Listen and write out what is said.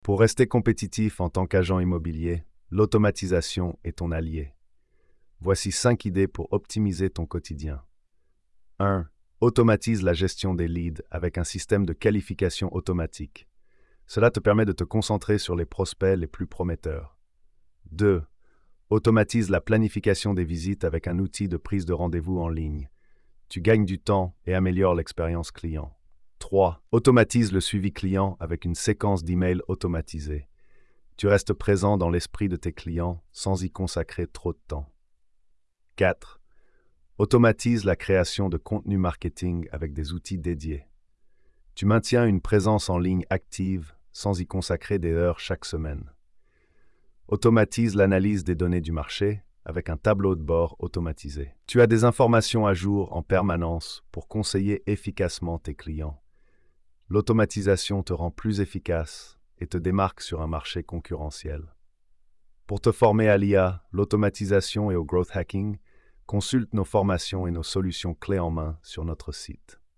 Pour rester compétitif en tant qu'agent immobilier, l'automatisation est ton allié. Voici 5 idées pour optimiser ton quotidien. 1. Automatise la gestion des leads avec un système de qualification automatique. Cela te permet de te concentrer sur les prospects les plus prometteurs. 2. Automatise la planification des visites avec un outil de prise de rendez-vous en ligne. Tu gagnes du temps et améliores l'expérience client. 3. Automatise le suivi client avec une séquence d'emails automatisée. Tu restes présent dans l'esprit de tes clients sans y consacrer trop de temps. 4. Automatise la création de contenu marketing avec des outils dédiés. Tu maintiens une présence en ligne active sans y consacrer des heures chaque semaine. Automatise l'analyse des données du marché avec un tableau de bord automatisé. Tu as des informations à jour en permanence pour conseiller efficacement tes clients. L'automatisation te rend plus efficace et te démarque sur un marché concurrentiel. Pour te former à l'IA, l'automatisation et au growth hacking, consulte nos formations et nos solutions clés en main sur notre site.